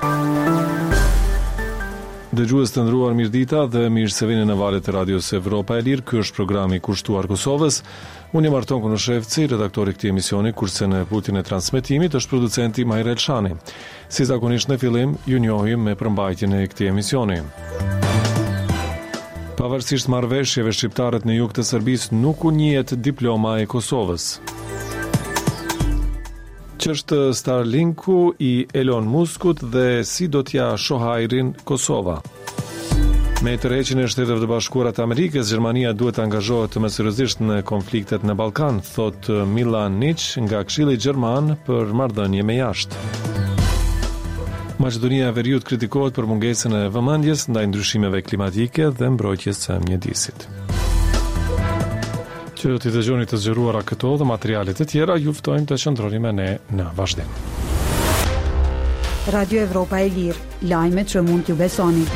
Dëgjues të nderuar, mirëdita dhe mirë se vini në valët e Radios Evropa e Lirë. Ky është programi kushtuar Kosovës. Unë jam Arton Konoshevci, redaktori i këtij emisioni, kurse në pultin e transmetimit është producenti Majra Elshani. Si zakonisht në fillim, ju njohim me përmbajtjen e këtij emisioni. Pavarësisht marrëveshjeve, shqiptarët në jug të Serbisë nuk u njihet diploma e Kosovës. Ç'është Starlinku i Elon Muskut dhe si do t'ja shohajrin Kosova. Me tërheqjen e Shteteve të Bashkuara të Amerikës, Gjermania duhet të angazhohet më seriozisht në konfliktet në Ballkan, thot Milan Niç nga Këshilli Gjerman për marrëdhënie me jashtë. Maqedonia e Veriut kritikohet për mungesën e vëmendjes ndaj ndryshimeve klimatike dhe mbrojtjes së mjedisit. Që të dëgjoni të zgjeruara këto dhe materialet e tjera, ju ftojmë të qëndroni me ne në vazhdim. Radio Evropa e Lirë, lajmet që mund t'ju besoni.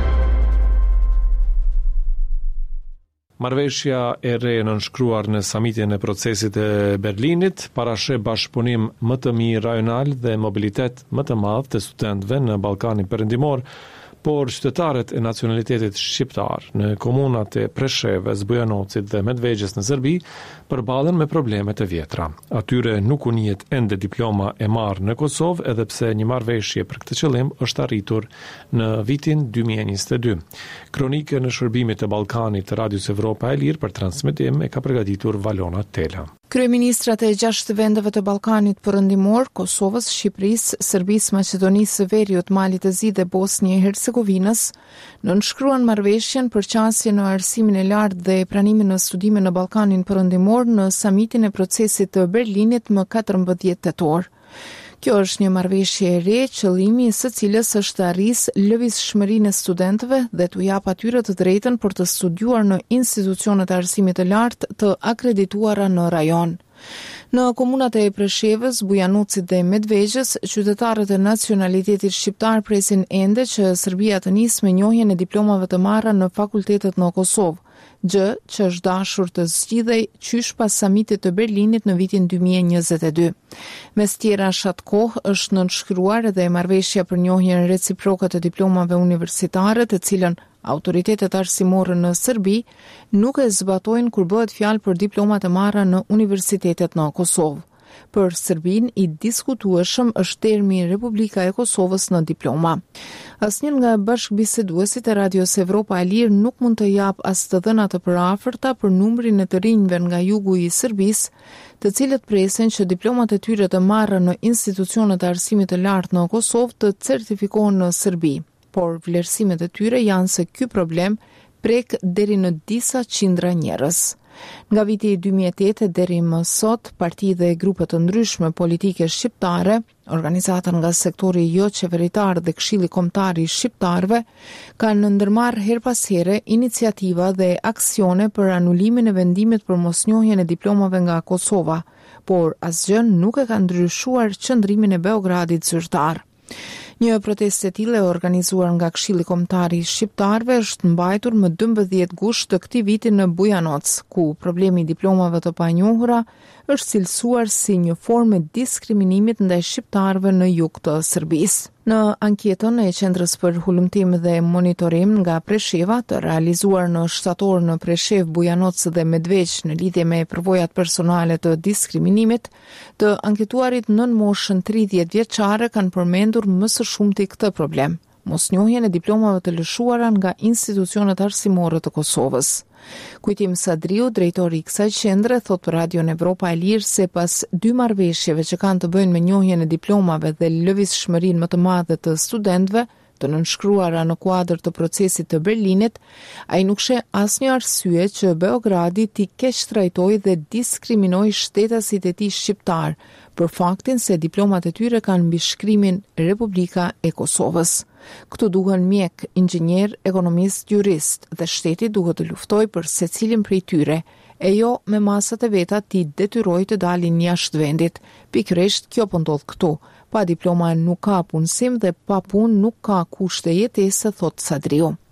Marrëveshja e re nënshkruar në samitin e procesit e Berlinit parasheh bashkëpunim më të mirë rajonal dhe mobilitet më të madh të studentëve në Ballkanin Perëndimor, por qytetarët e nacionalitetit shqiptar në komunat e Preshevës, Bujanocit dhe Medvegjes në Serbi përballen me probleme të vjetra. Atyre nuk u njihet ende diploma e marrë në Kosovë, edhe pse një marrëveshje për këtë qëllim është arritur në vitin 2022. Kronike në shërbimet e Ballkanit të Radios Evropa e Lirë për transmetim e ka përgatitur Valona Tela. Kryeministrat e 6 vendeve të Ballkanit Perëndimor, Kosovës, Shqipërisë, Serbisë, Maqedonisë së Veriut, Malit të Zi dhe Bosnjë e Hercegovinës nënshkruan marrëveshjen për qasje në arsimin e lartë dhe pranimin në studime në Ballkanin Perëndimor në samitin e procesit të Berlinit më 14 tetor. Kjo është një marrëveshje e re, qëllimi i së cilës është të arrisë lëvizshmërinë e studentëve dhe t'u jap atyre të drejtën për të studiuar në institucionet e arsimit të lartë të akredituara në rajon. Në komunat e Preshevës, Bujanocit dhe Medvegjes, qytetarët e nacionalitetit shqiptar presin ende që Serbia të nisë me njohjen e diplomave të marra në fakultetet në Kosovë, gjë që është dashur të zgjidhej qysh pas samitit të Berlinit në vitin 2022. Mes tjera shat kohë është nënshkruar edhe marrëveshja për njohjen reciproke të diplomave universitare, të cilën autoritetet arsimore në Serbi nuk e zbatojnë kur bëhet fjalë për diplomat e marra në universitetet në Kosovë. Për Serbinë i diskutueshëm është termi Republika e Kosovës në diploma. Asnjë nga bashkëbiseduesit e Radios Evropa e Lirë nuk mund të jap as të dhëna të përafërta për numrin e të rinjve nga jugu i Serbisë, të cilët presin që diplomat e tyre të marra në institucionet e arsimit të lartë në Kosovë të certifikohen në Serbi, por vlerësimet e tyre janë se ky problem prek deri në disa qindra njerëz. Nga viti 2008 deri më sot, parti dhe grupe të ndryshme politike shqiptare, organizata nga sektori jo qeveritar dhe Këshilli Kombëtar i Shqiptarëve, kanë ndërmarrë her pas here iniciativa dhe aksione për anulimin e vendimit për mosnjohjen e diplomave nga Kosova, por asgjë nuk e ka ndryshuar qëndrimin e Beogradit zyrtar. Një protestë e tillë e organizuar nga Këshilli Kombëtar i Shqiptarëve është mbajtur më 12 gusht të këtij viti në Bujanoc, ku problemi i diplomave të panjohura është cilësuar si një formë e diskriminimit ndaj shqiptarëve në jug të Serbisë. Në anketën e Qendrës për Hulumtim dhe Monitorim nga Presheva, të realizuar në shtator në Preshevë, Bujanoc dhe Medvegj në lidhje me përvojat personale të diskriminimit, të anketuarit nën moshën 30 vjeçare kanë përmendur më së shumti këtë problem: mosnjohjen e diplomave të lëshuara nga institucionet arsimore të Kosovës. Kujtim Sadriu, drejtori i kësaj qendre, thot për Radion Evropa e Lirë se pas 2 marrëveshjeve që kanë të bëjnë me njohjen e diplomave dhe lëvizshmërinë më të madhe të studentëve, të nënshkruara në kuadër të procesit të Berlinit, ai nuk sheh asnjë arsye që Beogradi t'i keq trajtojë dhe diskriminojë shtetasit e tij shqiptar për faktin se diplomat e tyre kanë mbi shkrimin Republika e Kosovës. Këtu duhen mjek, inxhinier, ekonomist, jurist dhe shteti duhet të luftojë për secilin prej tyre, e jo me masat e veta t'i detyrojë të dalin jashtë vendit. Pikërisht kjo po ndodh këtu. Pa diploma nuk ka punësim dhe pa punë nuk ka kushte jetese, thot Sadriu.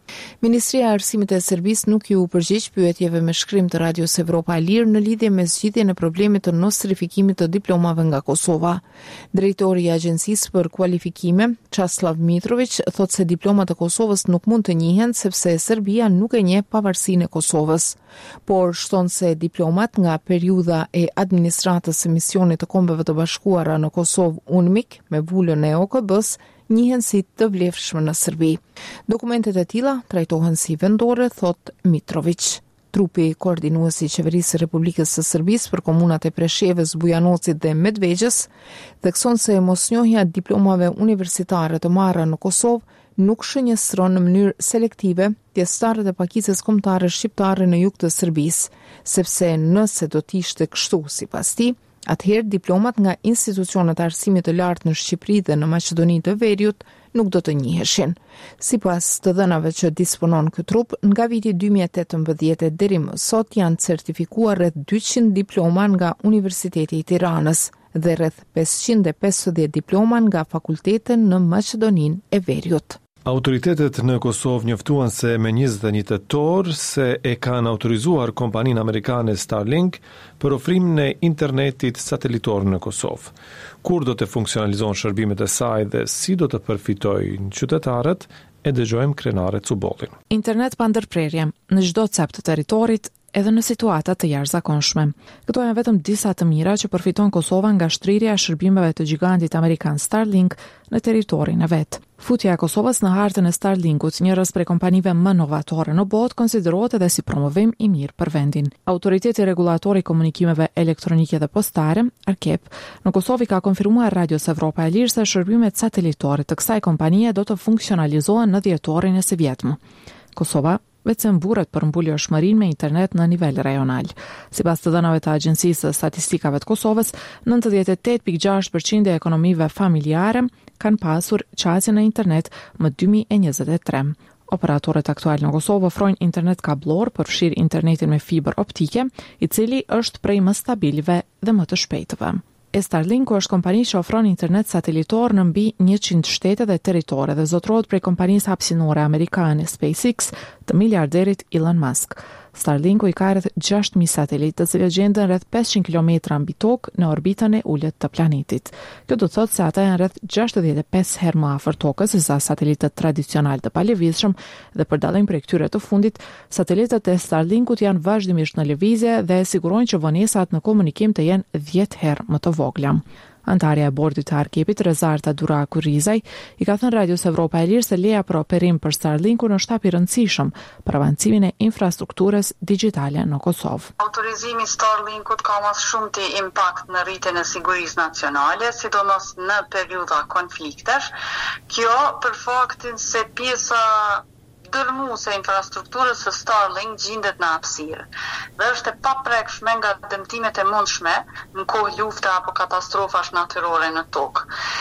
Ministria e Arsimit e Serbisë nuk ju përgjigj pyetjeve me shkrim të Radios Evropa e Lirë në lidhje me zgjidhjen e problemit të nostrifikimit të diplomave nga Kosova. Drejtori i Agjencisë për Kualifikime, Časlav Mitrović, thotë se diplomat e Kosovës nuk mund të njihen sepse Serbia nuk e njeh pavarësinë e Kosovës. Por shton se diplomat nga periudha e administratës së misionit të Kombeve të Bashkuara në Kosovë UNMIK me vulën e OKB-s njihen si të vlefshme në Serbi. Dokumentet e tilla trajtohen si vendore, thot Mitrović. Trupi koordinues i Qeverisë së Republikës së Serbisë për komunat e Preshevës, Bujanocit dhe Medvegjës thekson se mosnjohja e diplomave universitare të marra në Kosovë nuk shënjestron në mënyrë selektive pjesëtarët e pakicës kombëtare shqiptare në jug të Serbisë, sepse nëse do të ishte kështu sipas tij, atëherë diplomat nga institucionet e arsimit të lartë në Shqipëri dhe në Maqedoni të Veriut nuk do të njiheshin. Sipas të dhënave që disponon ky trup, nga viti 2018 deri më sot janë certifikuar rreth 200 diploma nga Universiteti i Tiranës dhe rreth 550 diploma nga fakultete në Maqedoninë e Veriut. Autoritetet në Kosovë njoftuan se me 21 tetor se e kanë autorizuar kompaninë amerikane Starlink për ofrimin e internetit satelitor në Kosovë. Kur do të funksionalizojnë shërbimet e saj dhe si do të përfitojnë qytetarët, e dëgjojmë krenare Cubollin. Internet pa ndërprerje në çdo cep të territorit edhe në situata të jashtëzakonshme. Këto janë vetëm disa të mira që përfiton Kosova nga shtrirja e shërbimeve të gigantit amerikan Starlink në territorin e vet. Futja e Kosovës në hartën e Starlinkut, njërës prej kompanive më novatore në botë, konsiderohet edhe si promovim i mirë për vendin. Autoriteti Regulatori i Komunikimeve Elektronike dhe Postare, ARKEP, në Kosovë ka konfirmuar Radios Evropa e Lirë se shërbimet satelitore të kësaj kompanie do të funksionalizohen në dhjetorin e së vjetëm. Kosova vetë mburret për mbulojshmërinë me internet në nivel rajonal. Sipas të dhënave të Agjencisë së Statistikave të Kosovës, 98.6% e ekonomive familjare kanë pasur qasje në internet më 2023. Operatorët aktual në Kosovë ofrojnë internet kabllor, përfshir internetin me fibër optike, i cili është prej më stabilive dhe më të shpejtëve. Starlink është kompani që ofron internet satelitor në mbi 100 shtete dhe territore dhe zotrohet prej kompanisë hapësinore amerikane SpaceX të miliarderit Elon Musk. Starlinku i ka rreth 6.000 satelitë, të cilët gjenden rreth 500 kilometra mbi tokë në orbitën e ulët të planetit. Kjo do të thotë se ata janë rreth 65 herë më afër tokës se sa satelitët tradicional të palëvizshëm dhe për dallim prej këtyre të fundit, satelitët e Starlinkut janë vazhdimisht në lëvizje dhe sigurojnë që vonesat në komunikim të jenë 10 herë më të vogla. Antarja e bordit të ARKEP-it, Rezarta Duraku Rizaj, i ka thënë Radios Evropa e Lirë se leja për operim për Starlinkun është hap i rëndësishëm për avancimin e infrastrukturës digjitale në Kosovë. Autorizimi Starlinkut ka mas shumë të impakt në rritjen e sigurisë nacionale, sidomos në periudha konfliktesh. Kjo për faktin se pjesa dërmuese e infrastrukturës së Starlink gjendet në hapësirë dhe është e paprekshme nga dëmtimet e mundshme në kohë lufte apo katastrofash natyrore në tokë.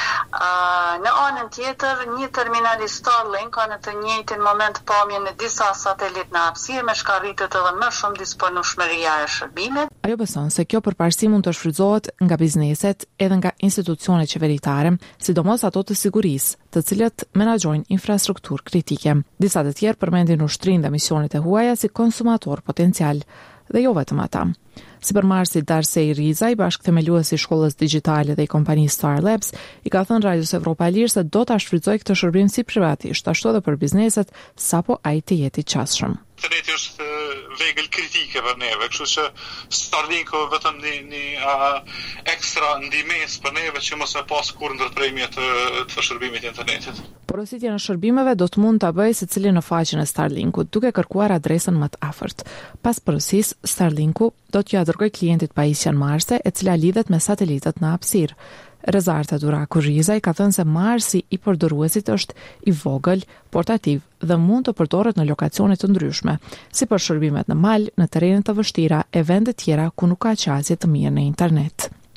Në anën tjetër, një terminal i Starlink ka në të njëjtin moment pamje në disa satelitë në hapësirë, me shkarritet edhe më shumë disponueshmëria e shërbimit. Ajo beson se kjo përparësi mund të shfrytëzohet nga bizneset edhe nga institucionet qeveritare, sidomos ato të sigurisë, të cilët menaxhojnë infrastrukturë kritike. Disa të tjerë përmendin ushtrinë dhe misionet e huaja si konsumator potencial, dhe jo vetëm ata. Sipërmarrësi Darsej Rizaj, bashkëthemeluesi i shkollës digjitale dhe i kompanisë Star Labs, i ka thënë Radios Evropa e Lirë se do ta shfrytëzojë këtë shërbim si privatisht, ashtu edhe për bizneset, sapo ai të jetë i qasshëm. Interneti është vegël kritike për neve, kështu që Starlinku vetëm një ekstra ndihmës për neve që mos e pas kur ndërprerje të shërbimit të internetit. Porositja në shërbimeve do të mund ta bëjë secili në faqen e Starlinkut, duke kërkuar adresën më të afërt. Pas porosisë, Starlinku do t'ja dërgojë klientit pajisjen Marse, e cila lidhet me satelitët në hapësirë. Rezarta Duraku Rizaj ka thënë se marsi i përdoruesit është i vogël, portativ dhe mund të përdoret në lokacione të ndryshme, si për shërbimet në mal, në terrene të vështira e vende tjera ku nuk ka qasje të mirë në internet.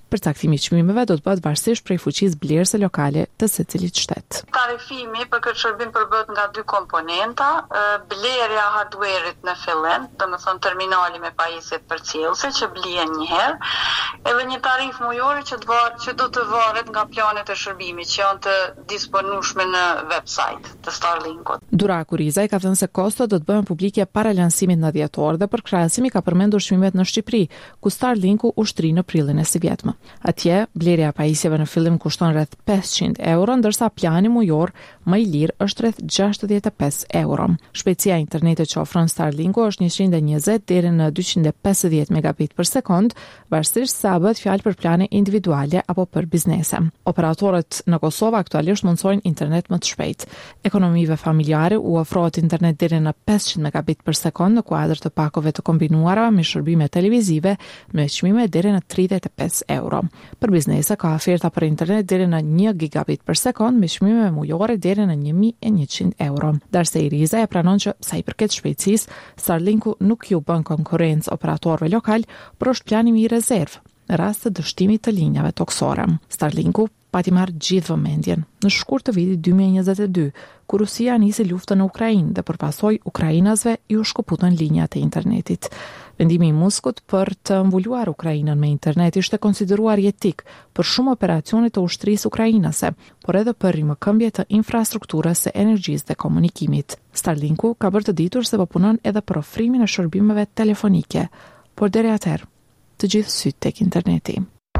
Përcaktimi i çmimeve do të bëhet varësisht prej fuqisë blerëse lokale të secilit shtet. Tarifimi për këtë shërbim përbëhet nga dy komponenta, blerja e hardware-it në fillim, domethënë terminali me pajisjet përcjellëse që blihen një herë, edhe një tarif mujore që do të varet nga planet e shërbimit që janë të disponueshme në website të Starlinkut. Dura Kurizaj ka thënë se kostot do të bëhen publike para lansimit në dhjetor dhe për krahasimi ka përmendur çmimet në Shqipëri, ku Starlinku ushtri në prillin e së vjetme. Atje, blerja e pajisjeve në fillim kushton rreth 500 euro, ndërsa plani mujor më i lirë është rreth 65 euro. Shpejtësia e internetit që ofron Starlinku është 120 deri në 250 megabit për sekond, varësisht sa bëhet fjalë për plane individuale apo për biznese. Operatorët në Kosovë aktualisht mundsojnë internet më të shpejtë. Ekonomive familjare u ofrohet internet deri në 500 megabit për sekond në kuadër të pakove të kombinuara me shërbime televizive me çmime deri në 35 euro. Për biznese ka oferta për internet deri në 1 gigabit për sekond me çmime mujore deri në 1100 euro. Darse Iriza e pranon që sa i përket shpejtësisë, Starlinku nuk ju bën konkurrencë operatorëve lokal, por është plani i rezervë në rast të dështimit të linjave toksore. Starlinku pati marrë gjithë vëmendjen në shkurt të vitit 2022, kur Rusia nisi luftën në Ukrainë dhe përpasoj ukrainasve ju shkëputën linjat e internetit. Vendimi i Moskut për të mbuluar Ukrainën me internet ishte konsideruar jetik për shumë operacione të ushtrisë ukrainase, por edhe për rimëkëmbje të infrastrukturës së energjisë dhe komunikimit. Starlinku ka bërë të ditur se po punon edhe për ofrimin e shërbimeve telefonike, por deri atëherë të gjithë sytë tek interneti.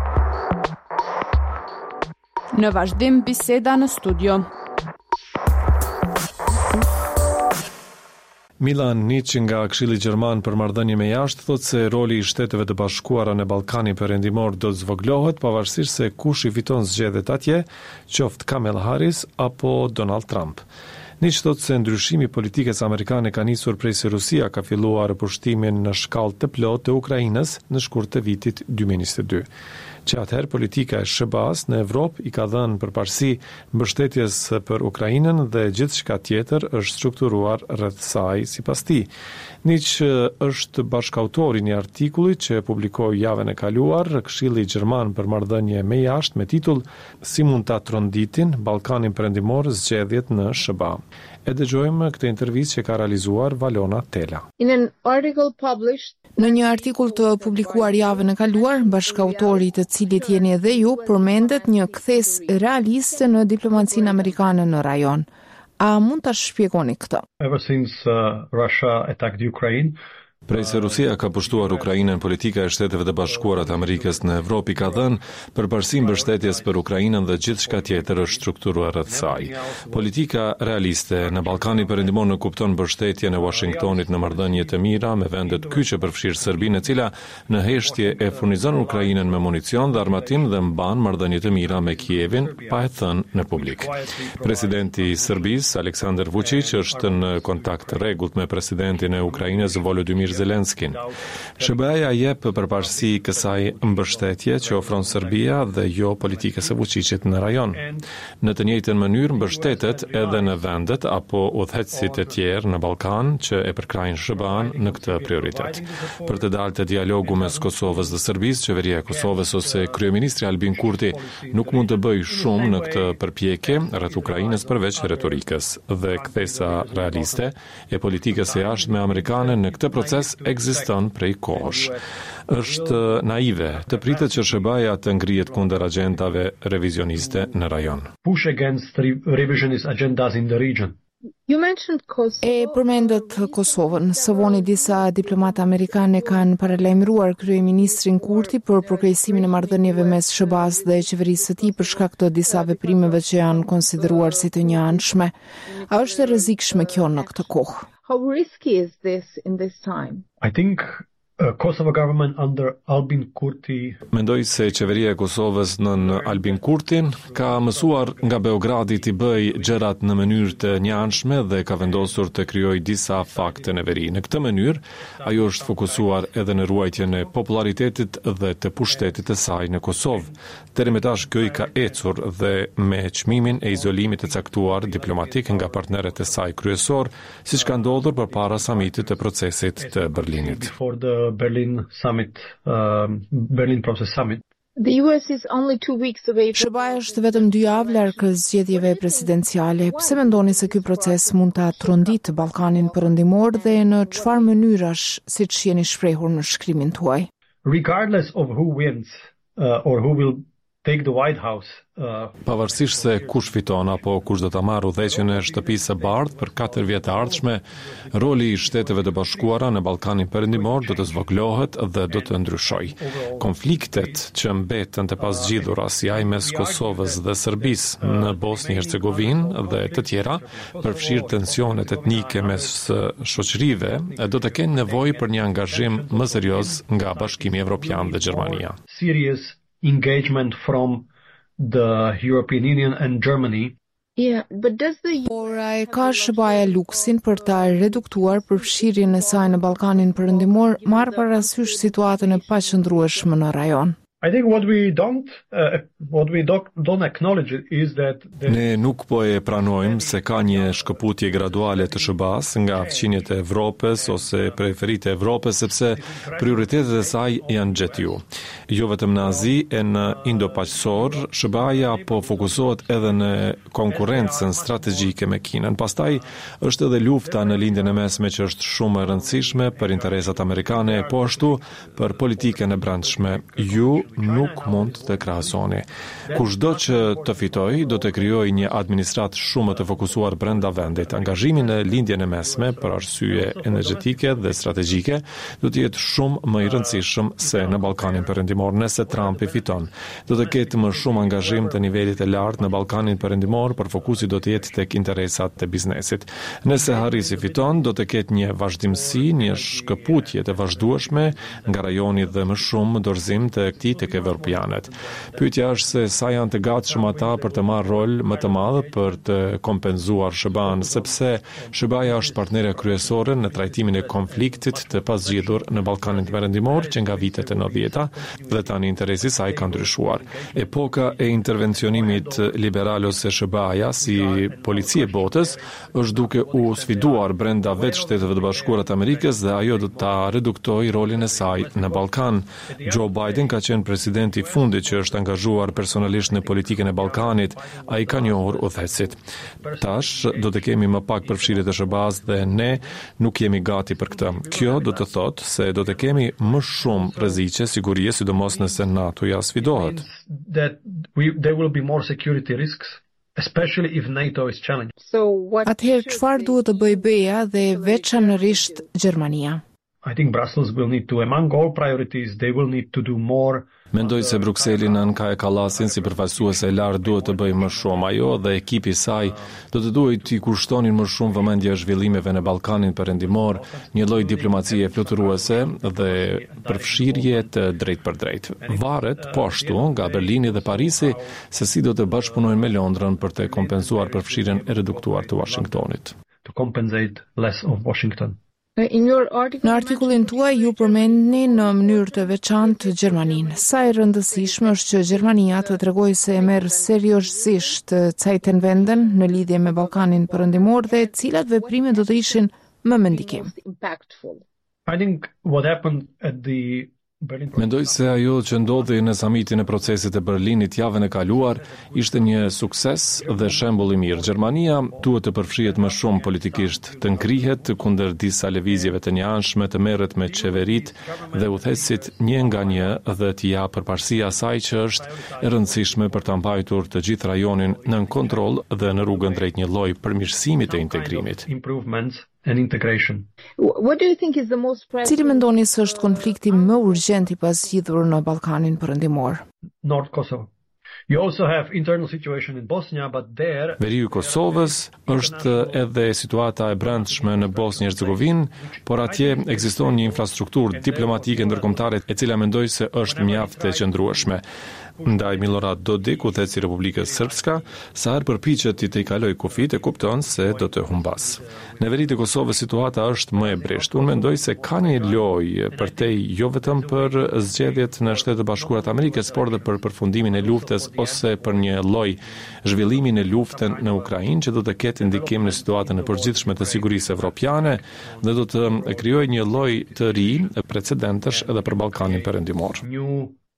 Në vazhdim biseda në studio. Milan Niç nga Këshilli Gjerman për marrëdhënie me jashtë thotë se roli i Shteteve të Bashkuara në Ballkanin Perëndimor do të zvoglohet pavarësisht se kush i fiton zgjedhjet atje, qoftë Kamala Harris apo Donald Trump. Niç thotë se ndryshimi i politikës amerikane ka nisur prej se Rusia ka filluar pushtimin në shkallë të plotë të Ukrainës në shkurt të vitit 2022. Që atëherë politika e SBA-s në Evropë i ka dhënë përparësi mbështetjes për Ukrainën dhe gjithçka tjetër është strukturuar rreth saj sipas tij. Niç është bashkautori i një artikulli që publikoi javën e kaluar Këshilli Gjerman për marrëdhënie me jashtë me titull Si mund ta tronditin Ballkanin Perëndimor zgjedhjet në SBA. E dëgjojmë këtë intervistë që ka realizuar Valona Tela. Në një artikull të publikuar javën e kaluar, bashkautori të cilit jeni edhe ju, përmendet një kthes realiste në diplomacinë amerikane në rajon. A mund ta shpjegoni këtë? Ever since Russia attacked Ukraine, Prej se Rusia ka pushtuar Ukrainën, politika e Shteteve të Bashkuara të Amerikës në Evropë ka dhënë përparësi mbështetjes për Ukrainën dhe gjithçka tjetër është strukturuar rreth saj. Politika realiste në Ballkanin Perëndimor në kupton mbështetjen e Washingtonit në marrëdhënie të mira me vende të kyçe përfshirë Serbinë, e cila në heshtje e furnizon Ukrainën me municion dhe armatim dhe mban marrëdhënie të mira me Kievin, pa e thënë në publik. Presidenti i Serbisë, Aleksandar Vučić, është në kontakt rregullt me presidentin e Ukrainës, Volodymyr Zelenskin. SBA-ja jep përparësi kësaj mbështetje që ofron Serbia dhe jo politikës së Vučićit në rajon. Në të njëjtën mënyrë mbështetet edhe në vendet apo udhëheqësit e tjerë në Ballkan që e përkrajnë SBA-n në këtë prioritet. Për të dalë te dialogu mes Kosovës dhe Serbisë, qeveria e Kosovës ose kryeministri Albin Kurti nuk mund të bëjë shumë në këtë përpjekje rreth Ukrainës përveç retorikës dhe kthesa realiste e politikës së jashtme amerikane në këtë proces ekziston prej kohësh. Është naive të pritet që SBA-ja të ngrihet kundër agjendave revizioniste në rajon. Push against revisionist agendas in the region. E përmendet Kosovën. Së voni disa diplomatë amerikanë kanë paralajmëruar kryeministrin Kurti për përkrejsimin e marrëdhënieve mes SBA-s dhe qeverisë së tij për shkak të disa veprimeve që janë konsideruar si të njëanshme. A është e rrezikshme kjo në këtë kohë? How risky is this in this time? I think Kosovo government under Albin Kurti. Mendoj se qeveria e Kosovës nën Albin Kurtin ka mësuar nga Beogradi të bëj gjërat në mënyrë të njëanshme dhe ka vendosur të krijojë disa fakte në veri. Në këtë mënyrë, ajo është fokusuar edhe në ruajtjen e popularitetit dhe të pushtetit të saj në Kosovë. Deri më tash kjo i ka ecur dhe me çmimin e izolimit të caktuar diplomatik nga partnerët e saj kryesor, siç ka ndodhur përpara samitit të procesit të Berlinit. Berlin Summit, Berlin Process Summit. The US is only 2 weeks away from... SBA është vetëm 2 javë larg zgjedhjeve presidenciale. Pse mendoni se ky proces mund ta tronditë Ballkanin Perëndimor dhe në çfarë mënyrash, siç jeni shprehur në shkrimin tuaj? Regardless of who wins or who will take the White House. Pavarësisht se kush fiton apo kush do ta marrë udhëheqjen e shtëpisë së bardhë për 4 vjet të ardhshme, roli i Shteteve të Bashkuara në Ballkanin Perëndimor do të zvoglohet dhe do të ndryshojë. Konfliktet që mbeten të pasgjidhura si ai mes Kosovës dhe Serbisë në Bosnjë-Hercegovinë dhe të tjera, përfshirë tensionet etnike mes shoqërive, do të kenë nevojë për një angazhim më serioz nga Bashkimi Evropian dhe Gjermania. Serious engagement from the European Union and Germany. Yeah, but does the... Por e ka SBA luksin për ta reduktuar përfshirjen e saj në Ballkanin Perëndimor, marrë parasysh situatën e paqëndrueshme në rajon? I think what we don't acknowledge is that Ne nuk po e pranojmë se ka një shkëputje graduale të SBA-s nga fqinjet e Evropës ose periferitë e Evropës, sepse prioritetet e saj janë gjetju. Jo vetëm në Azi e në Indo-Paqësor, SBA-ja po fokusohet edhe në konkurrencën strategjike me Kinën. Pastaj është edhe lufta në lindjen e mesme që është shumë e rëndësishme për interesat amerikane, po ashtu për politikën e brendshme. Ju nuk mund të krahasoni. Kushdo që të fitoj, do të krijojë një administratë shumë të fokusuar brenda vendit. Angazhimi në lindjen e mesme për arsye energjetike dhe strategjike do të jetë shumë më i rëndësishëm se në Ballkanin Perëndimor nëse Trumpi fiton. Do të ketë më shumë angazhim të nivelit të lartë në Ballkanin Perëndimor, por fokusi do të jetë tek interesat e biznesit. Nëse Harrisi fiton, do të ketë një vazhdimsi, një shkëputje të vazhdueshme nga rajoni dhe më shumë dorëzim të këtij tek evropianët. Pyetja është se sa janë të gatshëm ata për të marrë rol më të madh për të kompenzuar SBA-n, sepse SBA-ja është partnere kryesore në trajtimin e konfliktit të pasgjidhur në Ballkanin Perëndimor që nga vitet e 90-ta dhe tani interesi i saj ka ndryshuar. Epoka e intervencionimit liberal ose SBA-ja si polici e botës është duke u sfiduar brenda vetë Shteteve të Bashkuara të Amerikës dhe ajo do ta reduktojë rolin e saj në Ballkan. Joe Biden ka qenë presidenti i fundit që është angazhuar personalisht në politikën e Ballkanit, ai ka njohur udhëheqësit. Tash do të kemi më pak përfshirje të SBA-s dhe ne nuk jemi gati për këtë. Kjo do të thotë se do të kemi më shumë rreziqe sigurie, sidomos nëse NATO-ja sfidohet. There will be more security risks, especially if NATO is challenged. Atëherë çfarë duhet të bëjë BE-ja dhe veçanërisht Gjermania? I think Brussels will need to, among all priorities, they will need to do more. Mendoj se Brukseli në Kaja Kallasin si përfaqësuese e lartë duhet të bëjë më shumë. Ajo dhe ekipi i saj do të duhet t'i kushtonin më shumë vëmendje zhvillimeve në Ballkanin Perëndimor, një lloj diplomacie fluturuese dhe përfshirje të drejt për drejt. Varet po ashtu nga Berlini dhe Parisi se si do të bashkëpunojnë me Londrën për të kompensuar përfshirjen e reduktuar të Washingtonit. To compensate less of Washington. Në artikullin tuaj ju përmendni në mënyrë të veçantë Gjermaninë. Sa e rëndësishme është që Gjermania të tregojë se e merr seriozisht Zeitenwenden në lidhje me Ballkanin Perëndimor dhe cilat veprime do të ishin më me ndikim. I think what happened at the Mendoj se ajo që ndodhi në samitin e procesit e Berlinit javën e kaluar ishte një sukses dhe shembull i mirë. Gjermania duhet të përfshihet më shumë politikisht, të ngrihet kundër disa lëvizjeve të njëanshme, të merret me qeverit dhe udhëheqësit një nga një dhe t'i japë përparësia asaj që është e rëndësishme për ta mbajtur të gjithë rajonin nën kontroll dhe në rrugën drejt një lloji përmirësimi të integrimit. And integration. What do you think is the most Cili mendoni se është konflikti më urgjent i pasgjidhur në Ballkanin Perëndimor? North Kosovo. You also have internal situation in Bosnia, but there Veriu i Kosovës është edhe situata e brendshme në Bosnjë-Hercegovinë, por atje ekziston një infrastrukturë diplomatike ndërkombëtare e cila mendoj se është mjaft e qëndrueshme. Ndaj Milorad Dodik, udhëheqësi i Republikës Srpska, sa herë përpiqet të i kalojë kufit e kupton se do të humbas. Në veri të Kosovës situata është më e breshtë. Unë mendoj se ka një lojë përtej jo vetëm për zgjedhjet në Shtetet e Bashkuara të Amerikës, por edhe për përfundimin e luftës ose për një lloj zhvillimi në luftën në Ukrainë që do të ketë ndikim në situatën e përgjithshme të sigurisë evropiane dhe do të krijojë një lloj të ri precedentësh edhe për Ballkanin Perëndimor. new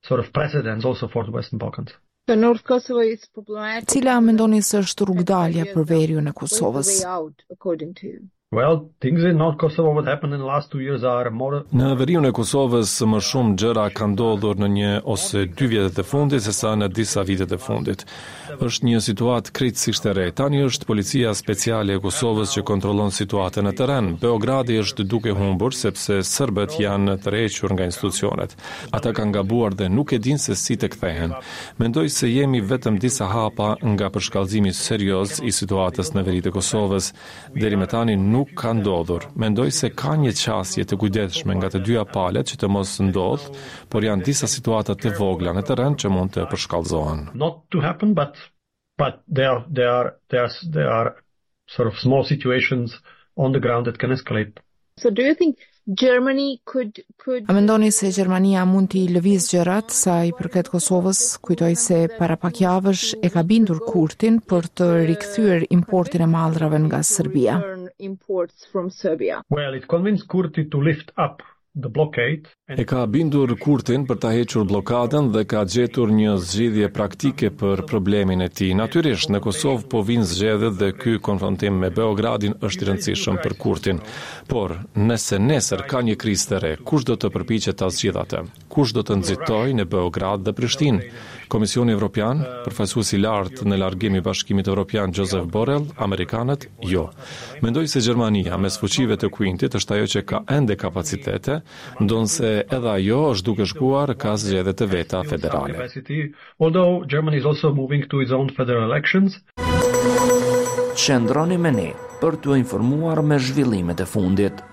sort of precedents also for the Western Balkans. So North Kosovo is problematic. Cila mendoni se është rrugdalja për veriun e Kosovës? Way out, according to you. Well, things in North Kosovo, what happened in the last 2 years are more... Në veriun e Kosovës më shumë gjëra kanë ndodhur në 1 ose 2 vjetet e fundit sesa në disa vitet e fundit. Është një situatë krejtësisht e re. Tani është policia speciale e Kosovës që kontrollon situatën në terren. Beogradi është duke humbur sepse serbët janë tërhequr nga institucionet. Ata kanë gabuar dhe nuk e dinë se si të kthehen. Mendoj se jemi vetëm disa hapa nga përshkallëzimi serioz i situatës në veritë e Kosovës. Deri më tani nuk ka ndodhur. Mendoj se ka një qasje të kujdesshme nga të dyja palët që të mos ndodh, por janë disa situata të vogla në terren që mund të përshkallëzohen. Not to happen, but there are sort of small situations on the ground that can escalate. So do you think Germany could A mendoni se Gjermania mund t'i lëviz gjërat sa i përket Kosovës? Kujtoj se para pak javësh e ka bindur Kurtin për të rikthyer importin e mallrave nga Serbia. imports from Serbia? Well, it convinced Kurti to lift up the blockade. E ka bindur Kurtin për ta hequr blokadën dhe ka gjetur një zgjidhje praktike për problemin e tij. Natyrisht në Kosovë po vinë zgjedhjet dhe ky konfrontim me Beogradin është i rëndësishëm për Kurtin. Por nëse nesër ka një krizë të re, kush do të përpiqet ta zgjidhë atë? Kush do të nxitojë në Beograd dhe Prishtinë? Komisioni Evropian, përfaqësuesi i lartë në largim i Bashkimit Evropian Joseph Borrell, amerikanët jo. Mendoj se Gjermania mes fuqive të Quintit është ajo që ka ende kapacitete, ndonse edhe ajo është duke shkuar ka zgjedhje të veta federale. Although Germany is also moving to its own federal elections. Qëndroni me ne për t'u informuar me zhvillimet e fundit.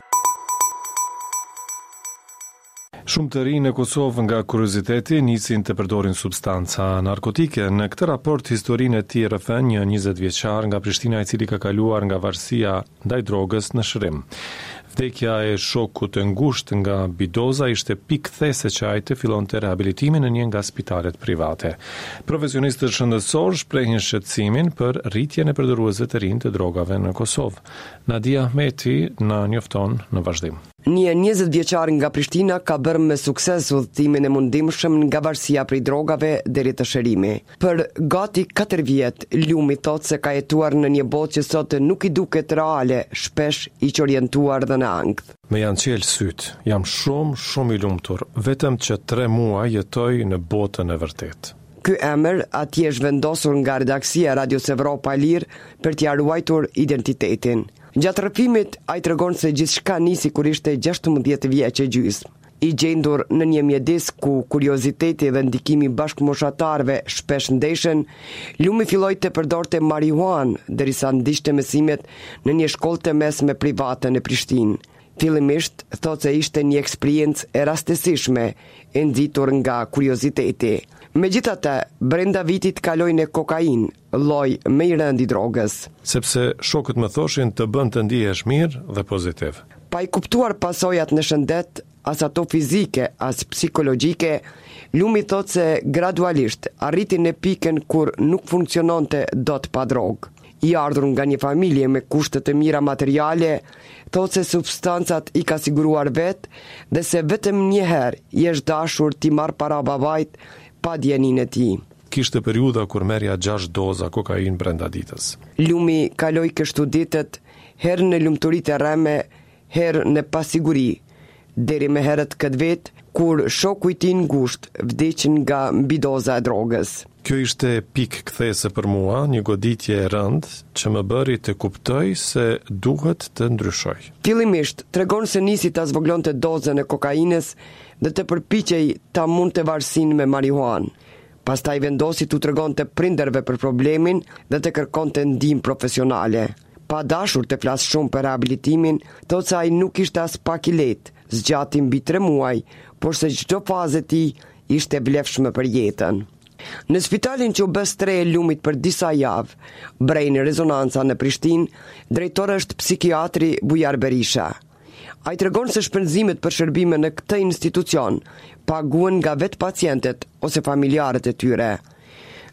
Shumë të rinj në Kosovë nga kurioziteti nisin të përdorin substanca narkotike. Në këtë raport historinë e tij rrëfen një 20 vjeçar nga Prishtina i cili ka kaluar nga varësia ndaj drogës në shërim. Vdekja e shokut të ngushtë nga bidoza ishte pikëthese që ai të fillonte rehabilitimin në një nga spitalet private. Profesionistët shëndetësor shprehin shqetësimin për rritjen e përdoruesve të rinj të drogave në Kosovë. Nadia Ahmeti na njofton në vazhdim. Një 20 vjeçar nga Prishtina ka bërë me sukses udhëtimin e mundimshëm nga varësia prej drogave deri te shërimi. Për gati 4 vjet, Lumi thot se ka jetuar në një botë që sot nuk i duket reale, shpesh i orientuar dhe në ankth. Me janë qelë syt, jam shumë i lumtur, vetëm që 3 muaj jetoj në botën e vërtet. Ky emër atje është vendosur nga redaksia e Radios Evropa e Lirë për t'i ruajtur identitetin. Gjatë rrëfimit, ai tregon se gjithçka nisi kur ishte 16 vjeç e gjysmë. I gjendur në një mjedis ku kurioziteti dhe ndikimi bashkëmoshatarëve shpesh ndeshen, Lumi filloi të përdorte marijuanë derisa ndiqte mësimet në një shkollë të mesme private në Prishtinë. Fillimisht thotë se ishte një eksperiencë e rastësishme e nxitur nga kurioziteti. Megjithatë, brenda vitit kaloi në kokainë, lloj më i rënd i drogës. Sepse shokët më thoshin të bën të ndihesh mirë dhe pozitiv. Pa i kuptuar pasojat në shëndet, as ato fizike, as psikologjike, Lumi thotë se gradualisht arriti në pikën kur nuk funksiononte dot pa drogë. I ardhur nga një familje me kushte të mira materiale, thotë se substancat i ka siguruar vetë dhe se vetëm një herë i është dashur t'i marr para babait pa dijenin e tij. Kishte periudha kur merja 6 doza kokainë brenda ditës. Lumi kaloi kështu ditët, herë në lumturitë e rreme, herë në pasiguri, deri me herët këtë vit, kur shoku i tij ngushtë vdiq nga mbidoza e drogës. Kjo ishte pikë kthese për mua, një goditje e rëndë që më bëri të kuptoj se duhet të ndryshoj. Fillimisht tregon se nisi ta zvoglonte dozën e kokainës dhe të përpiqej ta mundte varësinë me marijuanë. Pastaj vendosi t'u tregonte prindërve për problemin dhe të kërkonte ndihmë profesionale. Pa dashur të flas shumë për rehabilitimin, thotë se ai nuk ishte as pak i lehtë, zgjati mbi 3 muaj, por se çdo fazë e tij ishte vlefshme për jetën. Në spitalin që u bë tre e Lumit për disa javë, Brain Rezonanca në Prishtinë, drejtori është psikiatri Bujar Berisha. Ai tregon se shpenzimet për shërbime në këtë institucion paguhen nga vetë pacientët ose familjarët e tyre.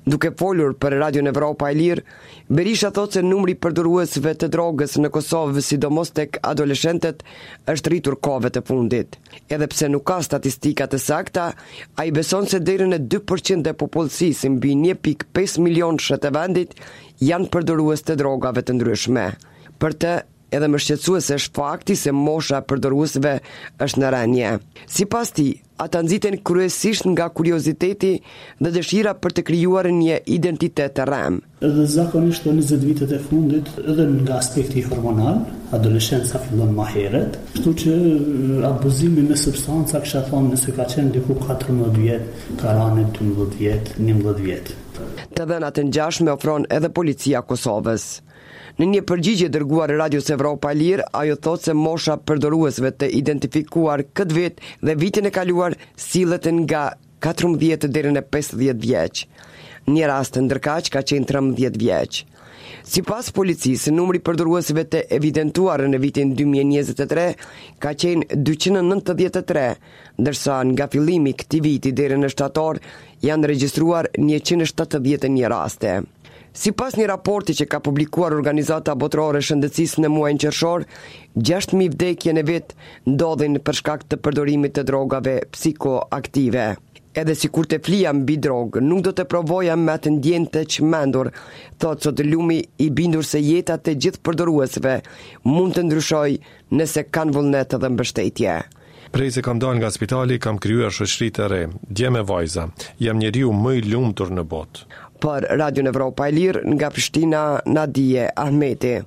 Duke folur për Radion Evropa e Lirë, Berisha thotë se numri përdoruesve të drogës në Kosovë, sidomos tek adoleshentët, është rritur kohëve të fundit. Edhe pse nuk ka statistika të sakta, ai beson se deri në 2% e popullsisë mbi 1.5 milionësh të vendit janë përdorues të drogave të ndryshme. Për të edhe më shqetësuese është fakti se mosha e përdoruesve është në rënje. Sipas tij, ata nxiten kryesisht nga kurioziteti dhe dëshira për të krijuar një identitet të rrem. Edhe zakonisht në 20 vitet e fundit, edhe nga aspekti hormonal, adoleshenca fillon më herët, kështu që abuzimi me substanca kisha thonë nëse ka qenë diku 14 vjet, ka rënë 12 vjet, 11 vjet. Të dhënat e ngjashme ofron edhe policia e Kosovës. Në një përgjigje dërguar Radios Evropa e Lirë, ajo thotë se mosha përdoruesve të identifikuar këtë vit dhe vitin e kaluar sillet nga 14 deri në 50 vjeç. Një rast ndërkaq ka qenë 13 vjeç. Sipas policisë, numri përdoruesve të evidentuar në vitin 2023 ka qenë 293, ndërsa nga fillimi i këtij viti deri në shtator janë regjistruar 171 raste. Sipas një raporti që ka publikuar Organizata Botërore e Shëndetësisë në muajin qershor, 6.000 vdekje në vit ndodhin për shkak të përdorimit të drogave psikoaktive. Edhe sikur të flija mbi drogë, nuk do të provoja me të ndjenë të çmendur, thotë Sotelumi, i bindur se jeta të gjithë përdoruesve mund të ndryshojë nëse kanë vullnet dhe mbështetje. Prej se kam dalë nga spitali, kam krijuar shoqëri të re, dje me vajza. Jam njeriu më i lumtur në botë. Për Radion Evropa e Lirë, nga Prishtina, Nadije Ahmeti.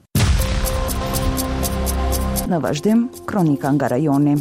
Në vazhdim, kronika nga rajoni.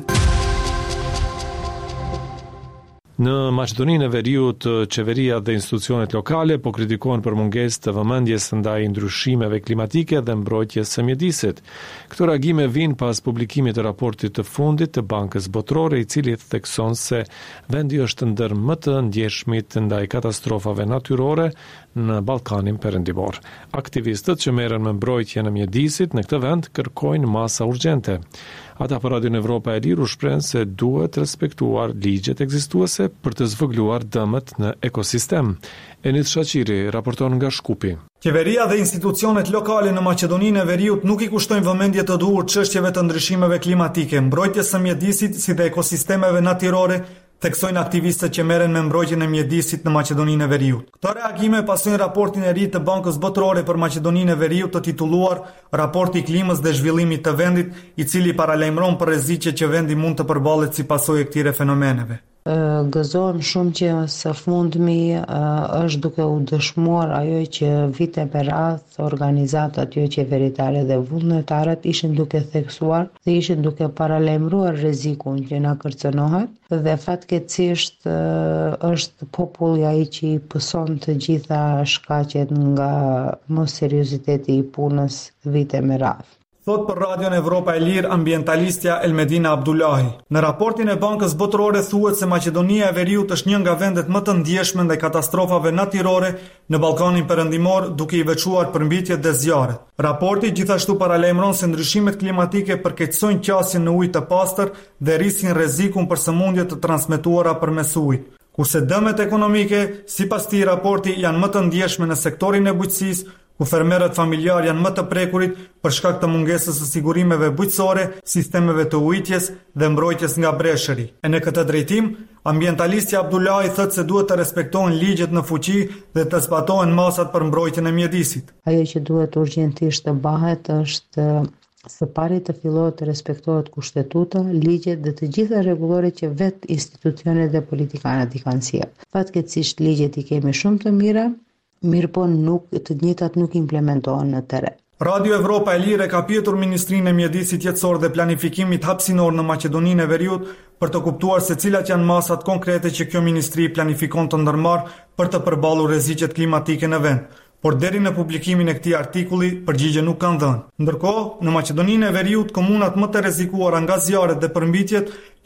Në Maqedoninë e Veriut, qeveria dhe institucionet lokale po kritikojnë për mungesë të vëmendjes ndaj ndryshimeve klimatike dhe mbrojtjes së mjedisit. Këto reagime vijnë pas publikimit të raportit të fundit të Bankës Botërore, i cili thekson se vendi është ndër më të ndjeshmit ndaj katastrofave natyrore në Ballkanin Perëndimor. Aktivistët që merren me mbrojtjen e mjedisit në këtë vend kërkojnë masa urgjente. Ata për Radion Evropa e Lirë u shprehën se duhet respektuar ligjet ekzistuese për të zvogëluar dëmet në ekosistem. Enis Shaqiri raporton nga Shkupi. Qeveria dhe institucionet lokale në Maqedoninë e Veriut nuk i kushtojnë vëmendje të duhur çështjeve të ndryshimeve klimatike, mbrojtjes së mjedisit si dhe ekosistemeve natyrore, theksojnë aktivistët që merren me mbrojtjen e mjedisit në Maqedoninë e Veriut. Këto reagime pasojnë raportin e ri të Bankës Botërore për Maqedoninë e Veriut të titulluar Raporti i klimës dhe zhvillimit të vendit, i cili paralajmëron për rreziqet që vendi mund të përballet si pasojë e këtyre fenomeneve. Gëzohem shumë që së fundmi është duke u dëshmuar ajo që vite me radhë organizatat jo qeveritare dhe vullnetarët ishin duke theksuar dhe ishin duke paralajmëruar rrezikun që na kërcënohet, dhe fatkeqësisht është populli ai që i pëson të gjitha shkaqet nga mos serioziteti i punës vite me radhë. Thot për Radion Evropa e Lirë ambientalistja Elmedina Abdullahi. Në raportin e Bankës Botërore thuhet se Maqedonia e Veriut është një nga vendet më të ndjeshme ndaj katastrofave natyrore në Ballkanin Perëndimor, duke i veçuar përmbajtjet dhe zjarret. Raporti gjithashtu paralajmëron se ndryshimet klimatike përkeqësojnë qasjen në ujë të pastër dhe rrisin rrezikun për sëmundje të transmetuara përmes ujit. Kurse dëmet ekonomike, sipas këtij raporti, janë më të ndjeshme në sektorin e bujqësisë, ku fermerët familjar janë më të prekurit për shkak të mungesës së sigurimeve bujqësore, sistemeve të ujitjes dhe mbrojtjes nga breshëri. E në këtë drejtim, ambientalistja Abdullahi thotë se duhet të respektohen ligjet në fuqi dhe të zbatohen masat për mbrojtjen e mjedisit. Ajo që duhet urgjentisht të bëhet është së pari të fillohet të respektohet kushtetuta, ligjet dhe të gjitha rregulloret që vetë institucionet dhe politikanët i kanë sjellë. Fatkeqësisht ligjet i kemi shumë të mira, mirë po të njëjtat nuk implementohen në terren. Radio Evropa e Lirë ka pyetur Ministrinë e Mjedisit Jetësor dhe Planifikimit Hapësinor në Maqedoninë e Veriut për të kuptuar se cilat janë masat konkrete që kjo ministri planifikon të ndërmarrë për të përballur rreziqet klimatike në vend. Por deri në publikimin e këtij artikulli, përgjigje nuk kanë dhënë. Ndërkohë, në Maqedoninë e Veriut, komunat më të rrezikuara nga zjarret dhe përmbajtjet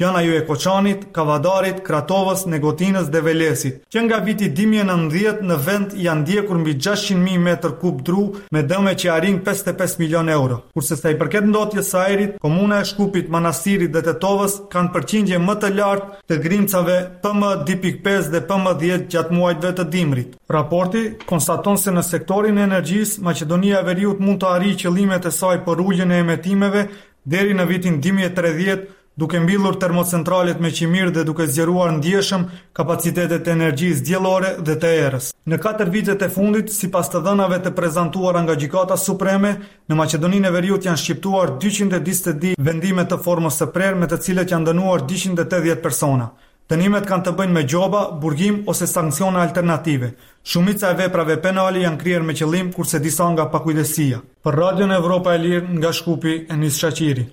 janë ajo e Koçanit, Kavadarit, Kratovës, Negotinës dhe Velesit, që nga viti 2019 në vend janë ndjekur mbi 600.000 metër kub dru me dëme që arrin 55 milion euro. Kurse sa i përket ndotjes së ajrit, komuna e Shkupit, Manastirit dhe Tetovës kanë përqindje më të lartë të grimcave PM2.5 dhe PM10 gjatë muajve të dimrit. Raporti konstaton se në sektorin e energjisë, Maqedonia e Veriut mund të arrijë qëllimet e saj për uljen e emetimeve deri në vitin 2030, duke mbyllur termocentralet me qimir dhe duke zgjeruar ndjeshëm kapacitetet e energjisë diellore dhe të erës. Në 4 vitet e fundit, sipas të dhënave të prezantuara nga Gjykata Supreme, në Maqedoninë e Veriut janë shqiptuar 242 vendime të formës së prerë, me të cilët janë dënuar 280 persona. Dënimet kanë të bëjnë me gjoba, burgim ose sanksione alternative. Shumica e veprave penale janë krijuar me qëllim, kurse disa nga pakujdesia. Për Radion Evropa e Lirë, nga Shkupi, Enis Shaqiri.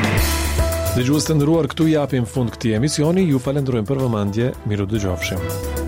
Dëgjues të nderuar, këtu japim fund këtij emisioni. Ju falenderojmë për vëmendje. Miru dëgjofshim.